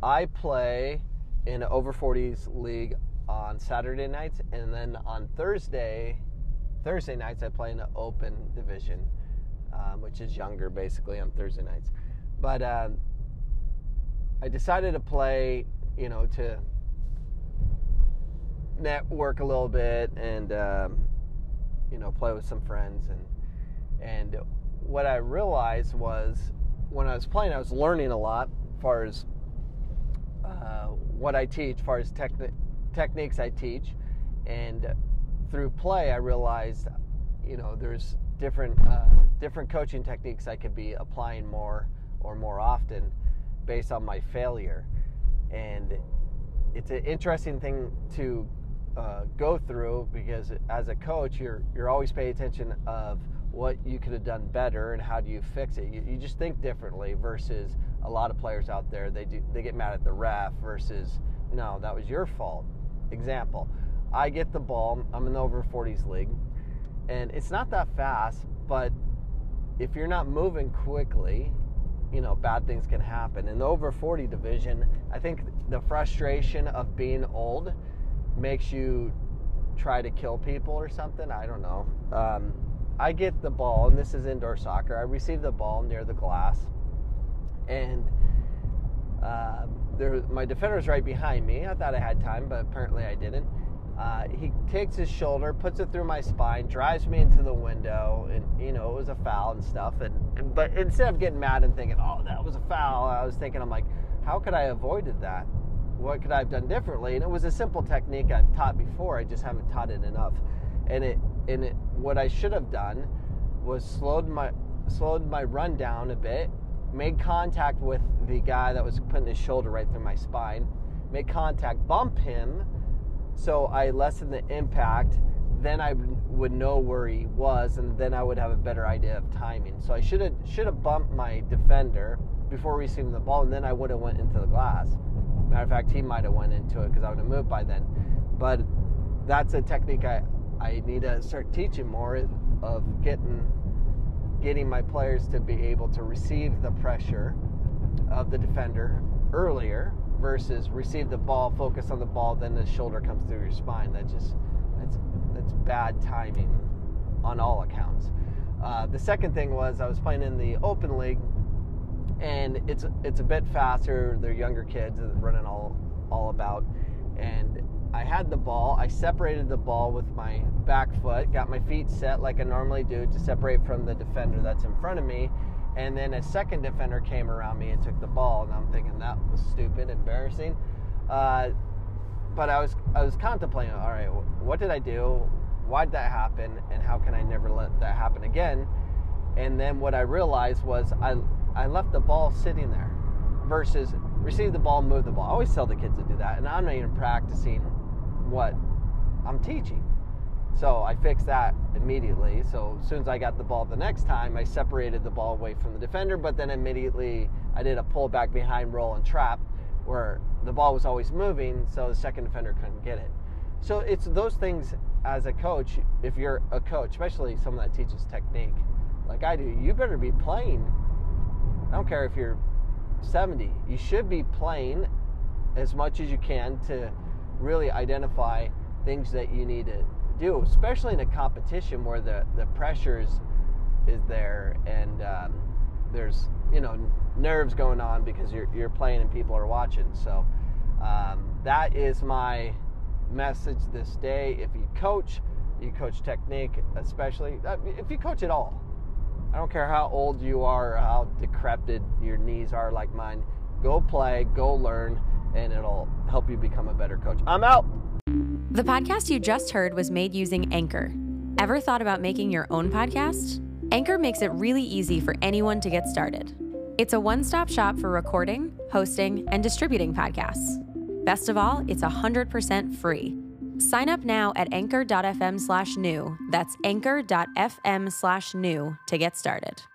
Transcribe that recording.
I play in an over 40s league on Saturday nights, and then on Thursday nights I play in an open division, which is younger basically on Thursday nights. But I decided to play, to network a little bit and, play with some friends. And what I realized was when I was playing, I was learning a lot as far as what I teach, as far as techniques I teach. And through play, I realized, there's different coaching techniques I could be applying more often based on my failure. And it's an interesting thing to go through, because as a coach, you're always paying attention of what you could have done better and how do you fix it. You just think differently versus a lot of players out there. They get mad at the ref versus, no, that was your fault. Example, I get the ball, I'm in the over 40s league, and it's not that fast, but if you're not moving quickly, bad things can happen. In the over 40 division, I think the frustration of being old makes you try to kill people or something. I don't know. I get the ball, and this is indoor soccer. I receive the ball near the glass, and my defender's right behind me. I thought I had time, but apparently I didn't. He takes his shoulder, puts it through my spine, drives me into the window, and it was a foul and stuff. But instead of getting mad and thinking, oh, that was a foul, I was thinking, I'm like, how could I have avoided that? What could I have done differently? And it was a simple technique I've taught before. I just haven't taught it enough. What I should have done was slowed my run down a bit, made contact with the guy that was putting his shoulder right through my spine, made contact, bump him, so I lessened the impact. Then I would know where he was, and then I would have a better idea of timing. So I should have bumped my defender before receiving the ball, and then I would have went into the glass. Matter of fact, he might have went into it because I would have moved by then. But that's a technique I need to start teaching more of getting my players to be able to receive the pressure of the defender earlier versus receive the ball, focus on the ball, then the shoulder comes through your spine. That's bad timing on all accounts. The second thing was I was playing in the open league, and it's a bit faster. They're younger kids running all about, and I had the ball. I separated the ball with my back foot, got my feet set like I normally do to separate from the defender that's in front of me, and then a second defender came around me and took the ball, and I'm thinking that was stupid, embarrassing. But I was contemplating, all right, what did I do? Why did that happen? And how can I never let that happen again? And then what I realized was I left the ball sitting there versus receive the ball, move the ball. I always tell the kids to do that, and I'm not even practicing what I'm teaching. So I fixed that immediately. So as soon as I got the ball the next time, I separated the ball away from the defender, but then immediately I did a pull back behind roll and trap where the ball was always moving, so the second defender couldn't get it. So it's those things as a coach. If you're a coach, especially someone that teaches technique like I do, you better be playing. I don't care if you're 70. You should be playing as much as you can to really identify things that you need to do, especially in a competition where the pressure is there, and there's nerves going on because you're playing and people are watching. So that is my message this day. If you coach technique, especially if you coach at all. I don't care how old you are or how decrepit your knees are like mine. Go play, go learn, and it'll help you become a better coach. I'm out. The podcast you just heard was made using Anchor. Ever thought about making your own podcast? Anchor makes it really easy for anyone to get started. It's a one-stop shop for recording, hosting, and distributing podcasts. Best of all, it's 100% free. Sign up now at anchor.fm/new. That's anchor.fm/new to get started.